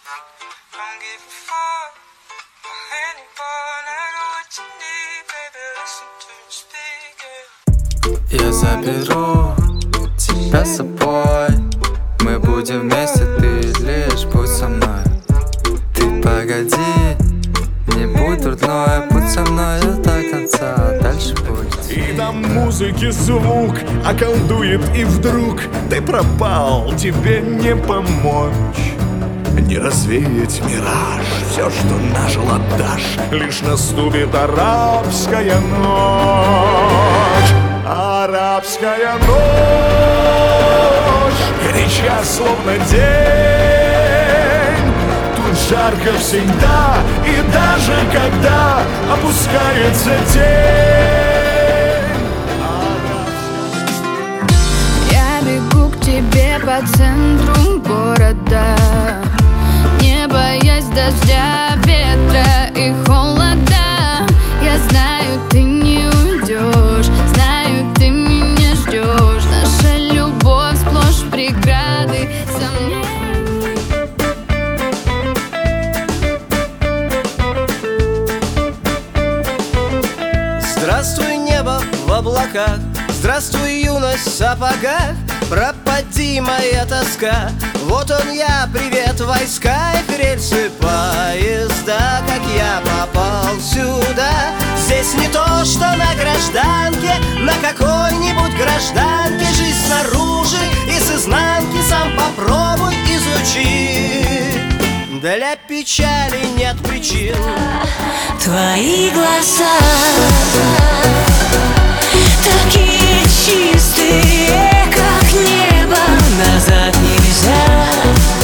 Don't give a fuck about anyone. I know what you need, baby. Listen to me speak, yeah. Я заберу тебя с собой. Мы будем вместе, ты лишь будь со мной. Ты погоди, не будь дурной. Будь со мной до конца, а дальше будет. И до музыки звук околдует, и вдруг ты пропал, тебе не помочь. Не развеять мираж, все, что нажил, отдашь. Лишь наступит арабская ночь. Арабская ночь, горяча, словно день. Тут жарко всегда, и даже когда опускается тень. Я бегу к тебе по центру города, не боясь дождя, ветра и холода. Я знаю, ты не уйдешь, знаю, ты меня ждешь. Наша любовь сплошь преграды, сомнений. Здравствуй, небо в облаках, здравствуй, юность в сапогах. Пропади моя тоска, вот он я, привет, войска. Их рельсы поезда, как я попал сюда. Здесь не то, что на гражданке, на какой-нибудь гражданке. Жизнь снаружи и с изнанки, сам попробуй изучи. Для печали нет причин. Твои глаза такие чистые, как небо. Назад нельзя.